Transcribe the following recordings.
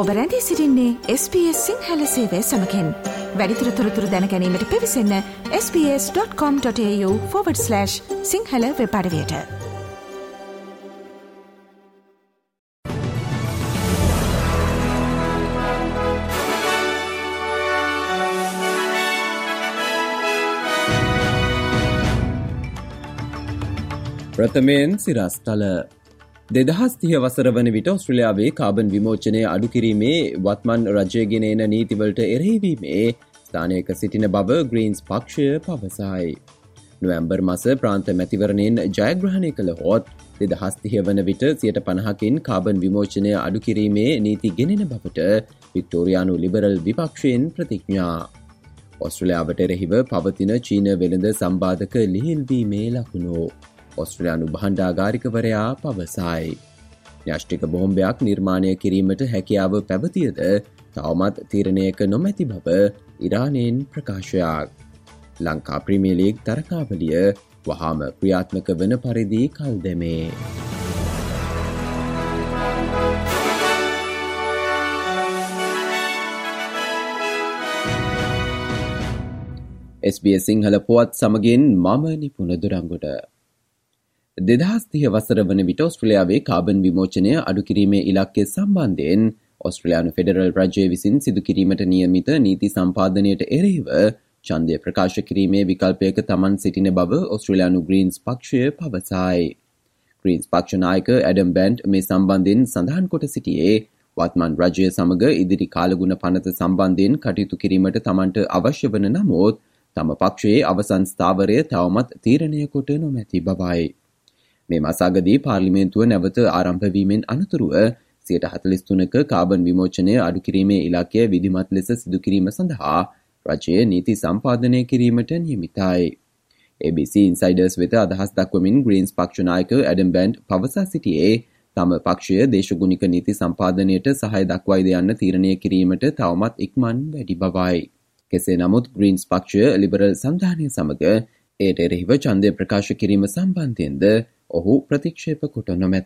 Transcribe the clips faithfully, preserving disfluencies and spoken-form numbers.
ඔබ රැඳී සිටින්නේ එස් බී එස් සිංහල සේවය සමගින්. වැඩිදුර තොරතුරු දැන ගැනීමට පිවිසන්න S B S dot com dot AU forward slash Sinhala web අඩවියට. ප්‍රථමයෙන් සිරස්තල දෙදහස් තිහ වසර වන විට ඔස්ට්‍රේලියාවේ කාබන් විමෝචනය අඩු කිරීමේ වත්මන් රජයගෙන එන නීතිවලට එරෙහිවීමේ ස්ථානයක සිටින බව ග්‍රීන්ස් පක්ෂය පවසයි. නොවැම්බර් මස ප්‍රාන්ත මැතිවරණයෙන් ජයග්‍රහණය කළ හොත් දෙදහස් තිහ වන විට සියයට පණහකින් කාබන් විමෝචනය අඩු කිරීමේ නීති ගෙනෙන බවට වික්ටෝරියානු ලිබරල් විපක්ෂයෙන් ප්‍රතිඥා. ඔස්ට්‍රේලියාවට එරෙහිව පවතින චීන වෙළඳ සම්බාධක ලිහිල්වීමේ ලකුණු ඔස්ට්‍රේලියානු භාණ්ඩාගාරිකවරයා පවසයි. න්‍යෂ්ටික බෝම්බයක් නිර්මාණය කිරීමට හැකියාව පැවතියද තවමත් තීරණයක නොමැති බව ඉරානයෙන් ප්‍රකාශයක්. ලංකා ප්‍රීමියර් ලීග් තරකාවලිය වහාම ක්‍රියාත්මක වන පරිදි කල් දැමේ. එස් බී එස් සිංහල පුවත් සමගින් මම නිපුණ දුරංගොඩ. දෙදහස් තිහ වසර වන විට ඔස්ට්‍රේලියාවේ කාබන් විමෝචනය අඩු කිරීමේ ඉලක්කය සම්බන්ධයෙන් ඔස්ට්‍රේලියානු ෆෙඩරල් රජය විසින් සිදු කිරීමට නියමිත නීති සම්පාදනයට එරෙහිව ඡන්දය ප්‍රකාශ කිරීමේ විකල්පයක තමන් සිටින බව ඔස්ට්‍රේලියානු ග්‍රීන්ස් පක්ෂය පවසයි. ග්‍රීන්ස් පක්ෂ නායක ඇඩම් බැන්ඩ් මේ සම්බන්ධයෙන් සඳහන් කොට සිටියේ වත්මන් රජය සමග ඉදිරි කාලගුණ පනත සම්බන්ධයෙන් කටයුතු කිරීමට තමන්ට අවශ්‍ය වන නමුත් තම පක්ෂයේ අවසන් ස්ථාවරය තවමත් තීරණය කොට නොමැති බවයි. මේ මසාගදී පාර්ලිමේන්තුව නැවත ආරම්භවීමෙන් අනතුරුව සියයට හතළිස් තුනක කාබන් විමෝචනය අඩු කිරීමේ ඉලක්කය විධිමත් ලෙස සිදු කිරීම සඳහා රජය නීති සම්පාදනය කිරීමට නියමිතයි. ඒ බී සී ඉන්සයිඩර්ස් වෙත අදහස් දක්වමින් ග්‍රීන්ස් පක්ෂ නායක ඇඩම් බැන්ඩ් පවසා සිටියේ තම පක්ෂය දේශගුණික නීති සම්පාදනයට සහාය දක්වයිද යන්න තීරණය කිරීමට තවමත් ඉක්මන් වැඩි බවයි. කෙසේ නමුත් ග්‍රීන්ස් පක්ෂය ලිබරල් සන්ධානය සමග එයට එරෙහිව ඡන්දය ප්‍රකාශ කිරීම සම්බන්ධයෙන්ද ඔහු ප්‍රතික්ෂේප කොට නොමැත.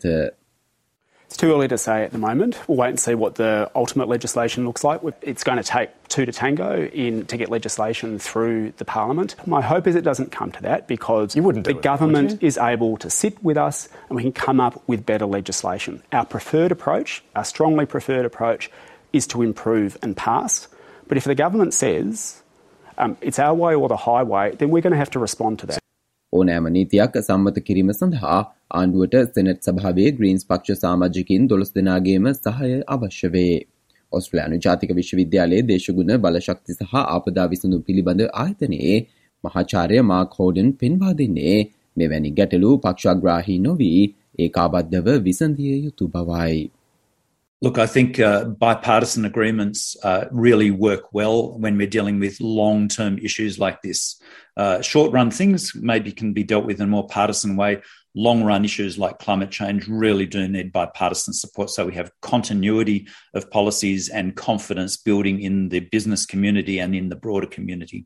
It's too early to say at the moment. We'll wait and see what the ultimate legislation looks like. It's going to take two to tango in to get legislation through the parliament. My hope is it doesn't come to that because you wouldn't do the it, government would you? is able to sit with us and we can come up with better legislation. Our preferred approach, our strongly preferred approach, is to improve and pass. But if the government says um, it's our way or the highway, then we're going to have to respond to that. ඕනෑම නීතියක් සම්මත කිරීම සඳහා ආණ්ඩුවට senate සභාවේ Greens පක්ෂ සමාජිකින් දොළොස් දෙනාගේම සහාය අවශ්‍ය වේ. ඔස්ට්‍රේලියානු ජාතික විශ්වවිද්‍යාලයේ දේශගුණ බලශක්ති සහ ආපදා විසඳුම් පිළිබඳ ආයතනයේ මහාචාර්ය මාක් හෝඩන් පෙන්වා දෙන්නේ මෙවැනි ගැටලු පක්ෂාග්‍රාහී නොවී ඒකාබද්ධව විසඳිය යුතු බවයි. Look, I think uh, bipartisan agreements uh, really work well when we're dealing with long-term issues like this. Uh, short-run things maybe can be dealt with in a more partisan way. Long-run issues like climate change really do need bipartisan support, so we have continuity of policies and confidence building in the business community and in the broader community.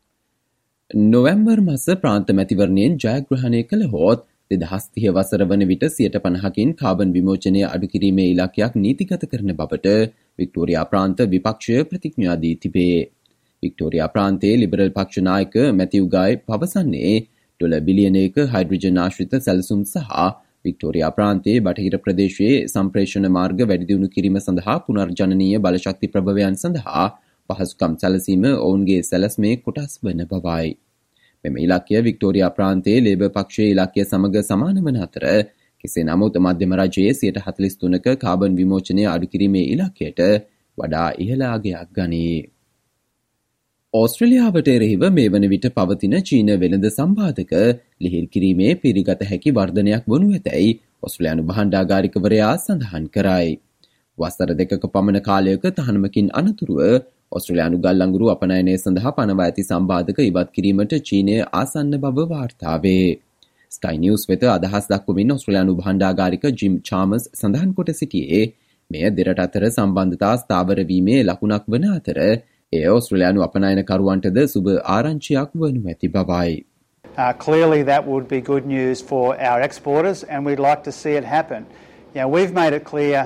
November මාස ප්‍රාන්ත මැතිවරණයෙන් ජයග්‍රහණය කළ හොත් දෙදහස් තිහ වසර වන විට සියයට පණහකින් carbon විමෝචනය අඩු කිරීමේ ඉලක්කයක් නීතිගත කරන බවට වික්ටෝරියා ප්‍රාන්ත විපක්ෂය ප්‍රතිඥා දී තිබේ. වික්ටෝරියා ප්‍රාන්තයේ ලිබරල් පක්ෂ නායක මැතිව් ගායි පවසන්නේ ඩොලර් බිලියනයක හයිඩ්‍රජන් ආශ්‍රිත සැලසුම් සහ වික්ටෝරියා ප්‍රාන්තයේ බටහිර ප්‍රදේශයේ සම්ප්‍රේෂණ මාර්ග වැඩි දියුණු කිරීම සඳහා පුනර්ජනනීය බලශක්ති ප්‍රභවයන් සඳහා පහසුකම් සැලසීම ඔවුන්ගේ සැලැස්මේ කොටස් වන බවයි. මෙම ඉලක්කය වික්ටෝරියා ප්‍රාන්තයේ ලේබර් පක්ෂයේ ඉලක්කය සමග සමාන වන අතර කෙසේ නමුත් මධ්‍යම රජයේ සියයට හතළිස් තුනක කාබන් විමෝචනය අඩු කිරීමේ ඉලක්කයට වඩා ඉහළ අගයක් ගනී. ඕස්ට්‍රේලියාවට එරෙහිව මේ වන විට පවතින චීන වෙළඳ සම්බාධක ලිහිල් කිරීමේ පිළිගත හැකි වර්ධනයක් වනු ඇතැයි ඔස්ට්‍රේලියානු භාණ්ඩාගාරිකවරයා සඳහන් කරයි. වසර දෙකක පමණ කාලයක තහනමකින් අනතුරුව ඔස්ට්‍රේලියානු ගල් අඟුරු අපනයනය සඳහා පනවා ඇති සම්බාධක ඉවත් කිරීමට චීනය ආසන්න බව වාර්තා වේ. ස්කයි නිවුස් වෙත අදහස් දක්වමින් ඔස්ට්‍රේලියානු භාණ්ඩාගාරික ජිම් චාමර්ස් සඳහන් කොට සිටියේ මෙය දෙරට අතර සම්බන්ධතා ස්ථාවර වීමේ ලකුණක් වන අතර එය ඔස්ට්‍රේලියානු අපනයනකරුවන්ටද සුබ ආරංචියක් වනු ඇති බවයි. Uh, clearly that would be good news for our exporters and we'd like to see it happen. You know, we've made it clear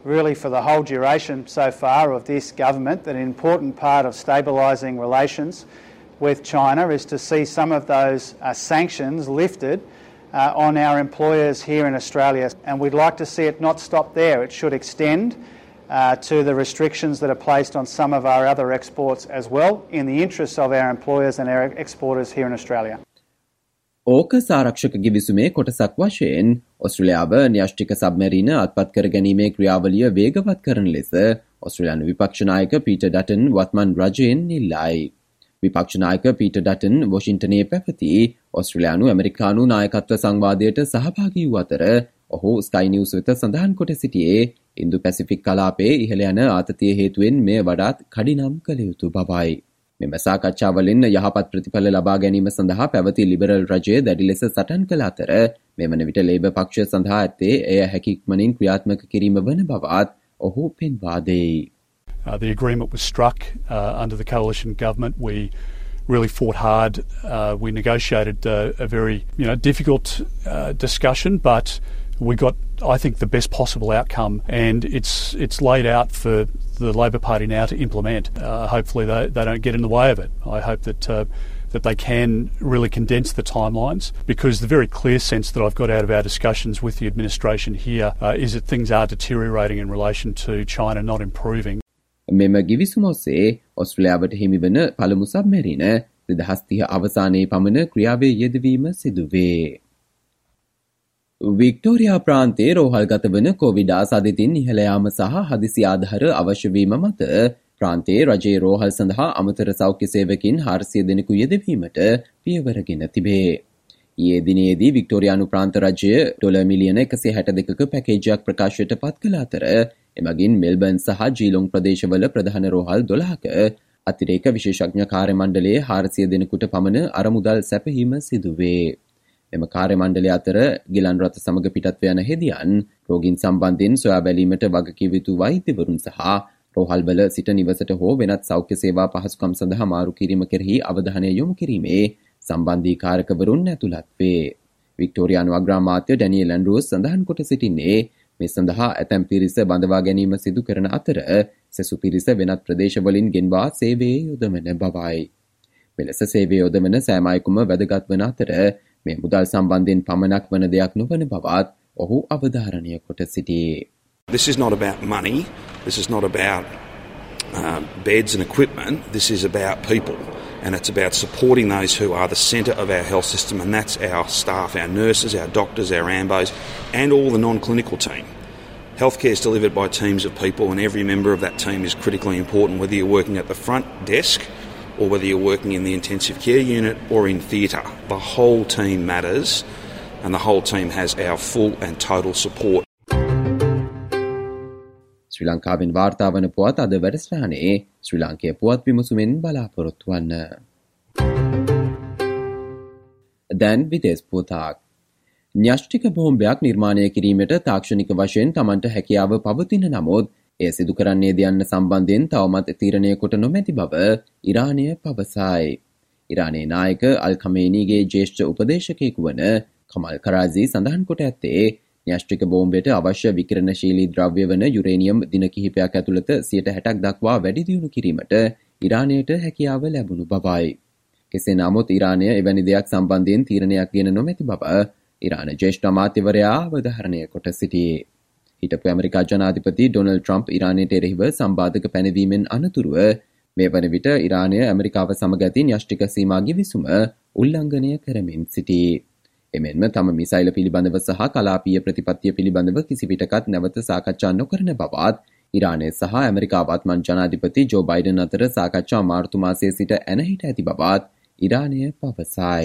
really for the whole duration so far of this government that an important part of stabilising relations with China is to see some of those uh, sanctions lifted uh, on our employers here in Australia. And we'd like to see it not stop there. It should extend uh, to the restrictions that are placed on some of our other exports as well, in the interests of our employers and our exporters here in Australia. ඕකස් ආරක්ෂක ගිවිසුමේ කොටසක් වශයෙන් ඔස්ට්‍රේලියාව න්‍යෂ්ටික සබ්මරීන අත්පත් කර ගැනීමේ ක්‍රියාවලිය වේගවත් කරන ලෙස ඔස්ට්‍රේලියානු විපක්ෂ නායක පීටර් ඩටන් වත්මන් රජයෙන් ඉල්ලයි. විපක්ෂ නායක පීටර් ඩටන් වොෂින්ටනයේ පැවති ඔස්ට්‍රේලියානු ඇමරිකානු නායකත්ව සංවාදයට සහභාගී වූ අතර ඔහු ස්කයි නිවුස් වෙත සඳහන් කොට සිටියේ ඉන්දු පැසිෆික් කලාපයේ ඉහළ යන ආතතිය හේතුවෙන් මේ වඩාත් කඩිනම් කළ යුතු බවයි. මෙම සාකච්ඡාවලින් යහපත් ප්‍රතිඵල ලබා ගැනීම සඳහා පැවති ලිබරල් රජය දැඩි ලෙස සටන් කළ අතර මෙවන විට ලේබර් පක්ෂය සඳහා ඇත්තේ එය හැකික්මනින් ක්‍රියාත්මක කිරීම වන බවත් ඔහු පෙන්වා දෙයි. Uh, the agreement was struck uh, under the coalition government. We really fought hard. Uh, we negotiated uh, a very, you know, difficult uh, discussion, but we got, I think, the best possible outcome, and it's it's laid out for the Labor Party now to implement. Uh, hopefully, they they don't get in the way of it. I hope that uh, that they can really condense the timelines, because the very clear sense that I've got out of our discussions with the administration here uh, is that things are deteriorating in relation to China, not improving. මෙම ගිවිසුම ඔස්සේ ඔස්ට්‍රේලියාවට හිමිවන පළමු සබ්මරීන දෙදහස් තිහ අවසානයේ පමණ ක්‍රියාවේ යෙදවීම සිදුවේ. Victoria ප්‍රාන්තයේ රෝහල්ගත වන Covid ආසාදිතින් ඉහළ යාම සහ හදිසි ආධාර අවශ්‍ය වීම මත ප්‍රාන්තයේ රජයේ රෝහල් සඳහා අමතර සෞඛ්‍ය සේවකින් හාරසිය දෙනෙකු යෙදවීමට පියවරගෙන තිබේ. ඊයේ දිනේදී වික්ටෝරියානු ප්‍රාන්ත රජය ඩොලර් මිලියන එකසිය හැට දෙකක පැකේජයක් ප්‍රකාශයට පත් කළ අතර එමගින් මෙල්බර්න් සහ ජීලොං ප්‍රදේශවල ප්‍රධාන රෝහල් දොළහක අතිරේක විශේෂඥ කාර්ය මණ්ඩලයේ හාරසිය දෙනෙකුට පමණ අරමුදල් සැපහීම සිදුවේ. එම කාර්ය මණ්ඩලය අතර ගිලන් රථ සමග පිටත්ව යන හෙදියන් රෝගීන් සම්බන්ධයෙන් සොයා බැලීමට වගකිව යුතු වෛද්‍යවරුන් සහ රෝහල්වල සිට නිවසට හෝ වෙනත් සෞඛ්‍ය සේවා පහසුකම් සඳහා මාරු කිරීම කෙරෙහි අවධානය යොමු කිරීමේ සම්බන්ධීකාරකවරුන් ඇතුළත් වේ. වික්ටෝරියානු අග්‍රාමාත්‍ය ඩැනියල් ඇන්ඩ්‍රූස් සඳහන් කොට සිටින්නේ මේ සඳහා ඇතැම් පිරිස බඳවා ගැනීම සිදු කරන අතර සෙසු පිරිස වෙනත් ප්‍රදේශවලින් ගෙන්වා සේවයේ යොදවන බවයි. මෙලෙස සේවයේ යොදවන සෑම අයෙකුම වැදගත් වන අතර මේ මුදල් සම්බන්ධයෙන් පමණක් වන දෙයක් නොවන බවත් ඔහු අවධාරණය කොට සිටියේ. This is not about money. This is not about uh, beds and equipment. This is about people. And it's about supporting those who are the centre of our health system, and that's our staff, our nurses, our doctors, our ambos, and all the non-clinical team. Healthcare is delivered by teams of people, and every member of that team is critically important, whether you're working at the front desk or whether you're working in the intensive care unit or in theatre. The whole team matters, and the whole team has our full and total support. ශ්‍රී ලංකාවෙන් වාර්තා වන පුවත් අද වැඩසටහනේ ශ්‍රී ලාංකේය පුවත් විමසුමෙන් බලාපොරොත්තු වන්න. දැන් විදේශ පුවතක්. න්‍යෂ්ටික බෝම්බයක් නිර්මාණය කිරීමට තාක්ෂණික වශයෙන් Tamanට හැකියාව පවතින නමුත් එය සිදු කරන්නේද යන්න සම්බන්ධයෙන් තවමත් තීරණය කොට නොමැති බව ඉරානය පවසයි. ඉරානයේ නායක අල් ඛමේනීගේ ජ්‍යෙෂ්ඨ උපදේශකයෙකු වන කමල් කරාසි සඳහන් කොට ඇත්තේ න්‍යෂ්ටික බෝම්බයට අවශ්‍ය විකිරණශීලී ද්‍රව්‍ය වන යුරේනියම් දින කිහිපයක් ඇතුළත සියයට හැටක් දක්වා වැඩි දියුණු කිරීමට ඉරානයට හැකියාව ලැබුණු බවයි. කෙසේ නමුත් ඉරානය එවැනි දෙයක් සම්බන්ධයෙන් තීරණයක් ගෙන නොමැති බව ඉරාන ජ්‍යෙෂ්ඨ අමාත්‍යවරයා අවධාරණය කොට සිටියේ. හිටපු ඇමරිකා ජනාධිපති ඩොනල්ඩ් ට්‍රම්ප් ඉරානයට එරෙහිව සම්බාධක පැනවීමෙන් අනතුරුව මේ වන විට ඉරානය ඇමරිකාව සමග ඇති න්‍යෂ්ටික සීමා ගිවිසුම උල්ලංඝනය කරමින් සිටී. එමෙන්ම තම මිසයිල පිළිබඳව සහ කලාපීය ප්‍රතිපත්තිය පිළිබඳව කිසිවිටකත් නැවත සාකච්ඡා නොකරන බවත් ඉරානය සහ ඇමරිකා වත්මන් ජනාධිපති ජෝ බයිඩන් අතර සාකච්ඡා මාර්තු මාසයේ සිට ඇනහිට ඇති බවත් ඉරානය පවසයි.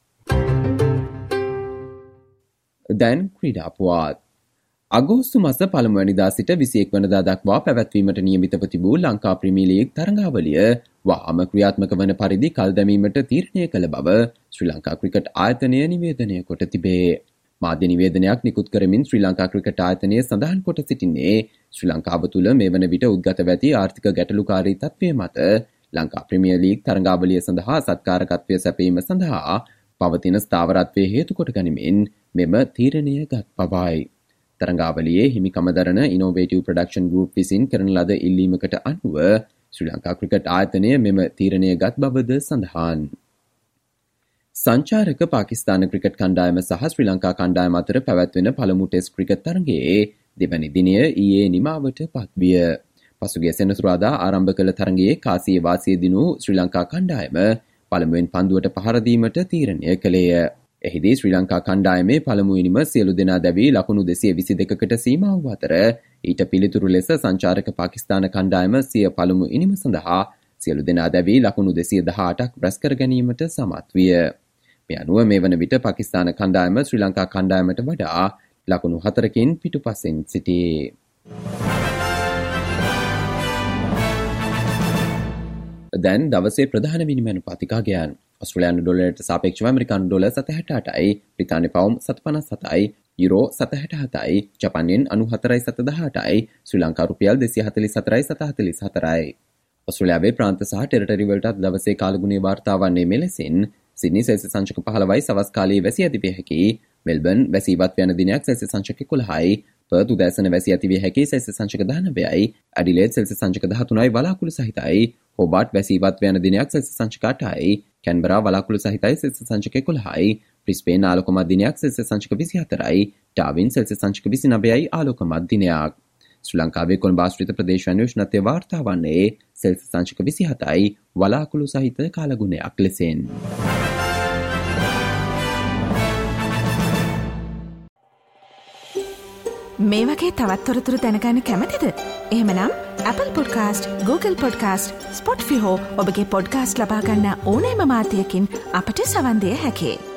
දැන් ක්‍රීඩා පුවත්. අගෝස්තු මාස පළමුවැනිදා සිට විසිඑක වනදා දක්වා පැවැත්වීමට නියමිතව තිබූ ලංකා ප්‍රීමියර් ලීග් තරඟාවලිය වහාම ක්‍රියාත්මක වන පරිදි කල් දැමීමට තීරණය කළ බව ශ්‍රී ලංකා ක්‍රිකට් ආයතනය නිවේදනය කොට තිබේ. මාධ්‍ය නිවේදනයක් නිකුත් කරමින් ශ්‍රී ලංකා ක්‍රිකට් ආයතනය සඳහන් කොට සිටින්නේ ශ්‍රී ලංකාව තුළ මේ වන විට උද්ගතව ඇති ආර්ථික ගැටලුකාරී තත්ත්වය මත ලංකා ප්‍රීමියර් ලීග් තරඟාවලිය සඳහා සත්කාරකත්වය සැපීම සඳහා පවතින ස්ථාවරත්වය හේතු කොට ගනිමින් මෙම තීරණය ගත් බවයි. තරඟාවලියේ හිමිකම දරන ඉනෝවේටිව් ප්‍රොඩක්ෂන් ගෲප් විසින් කරන ලද ඉල්ලීමකට අනුව ශ්‍රී ලංකා ක්‍රිකට් ආයතනය මෙම තීරණය ගත් බවද සඳහන්. සංචාරක පාකිස්තාන ක්‍රිකට් කණ්ඩායම සහ ශ්‍රී ලංකා කණ්ඩායම අතර පැවැත්වෙන පළමු ටෙස්ට් ක්‍රිකට් තරඟයේ දෙවැනි දිනය ඊයේ නිමාවට පත්විය. පසුගිය සෙනසුරාදා ආරම්භ කළ තරඟයේ කාසියේ වාසිය දිනු ශ්‍රී ලංකා කණ්ඩායම පළමුවෙන් පන්දුවට පහර දීමට තීරණය කළේය. එහිදී ශ්‍රී ලංකා කණ්ඩායමේ පළමුවෙනිම සියලු දෙනා දැවී ලකුණු දෙසිය විසි දෙකකට සීමා වූ අතර ඊට පිළිතුරු ලෙස සංචාරක පාකිස්තාන කණ්ඩායම සිය පළමු ඉනිම සඳහා සියලු දෙනා දැවී ලකුණු දෙසිය දහඅටක් රැස් කර ගැනීමට සමත් විය. මේ අනුව මේ වන විට පාකිස්තාන කණ්ඩායම ශ්‍රී ලංකා කණ්ඩායමට වඩා ලකුණු හතරකින් පිටුපසින් සිටී. දැන් දවසේ ප්‍රධාන විනිමය අනුපාතිකාගයන් ඔස්ට්‍රේලියානු ඩොලරයට සාපේක්ෂව ඇමරිකානු ඩොලර් සතහැට අටයි, බ්‍රිතාන්‍ය පවුම් සත පනස් හතයි, යුරෝ සතහැට හතයි, ජපාන් යෙන් අනූහතරයි සත දහඅටයි, ශ්‍රී ලංකා රුපියල් දෙසිය හතළිස් හතරයි සත හතළිස් හතරයි. ඔස්ට්‍රේලියාවේ ප්‍රාන්ත සහ ටෙරිටරි වලට දවසේ කාලගුණයේ වාර්තා වන්නේ මෙලෙසින් සිඩ්නි සෙල්සියස් සංචක පහළොවයි සවස් කාලයේ වැසි ඇති විය හැකි, මෙල්බර්න් වැසි ඉවත් වන දිනයක් සෙල්සියස් සංචක එකොළහයි, පර්ත් උදෑසන වැසි ඇති විය හැකි සෙල්සියස් සංචක දහනවයයි, ඇඩිලේඩ් සෙල්සියස් සංචක දහතුනයි වලාකුළු සහිතයි, හෝබාට් වැසි ඉවත් වන දිනයක් සෙල්සියස් සංචක අටයි, කැන්බරා වලාකුළු සහිතයි සෙල්සියස් සංචක එකොළහයි, බ්‍රිස්බේන් ආලෝකමත් දිනයක් සෙල්සියස් සංචක විසි හතරයි, ඩාවින් සෙල්සියස් සංචක විසි නවයයි ආලෝකමත් දිනයක්. ශ්‍රී ලංකාවේ කොළඹ ආශ්‍රිත ප්‍රදේශයන් උෂ්ණත්වය වාර්තා වන්නේ සෙල්සියස් සංචක විසි හතයි වලාකුළු සහිත කාලගුණයක් ලෙසෙන්. මේ වගේ තවත් තොරතුරු දැනගන්න කැමතිද? එහෙමනම් Apple Podcast, Google Podcast, Spotify හෝ ඔබගේ පොඩ්කාස්ට් ලබා ගන්න ඕනෑම මාධ්‍යයකින් අපට සවන් දෙන්න හැකියි.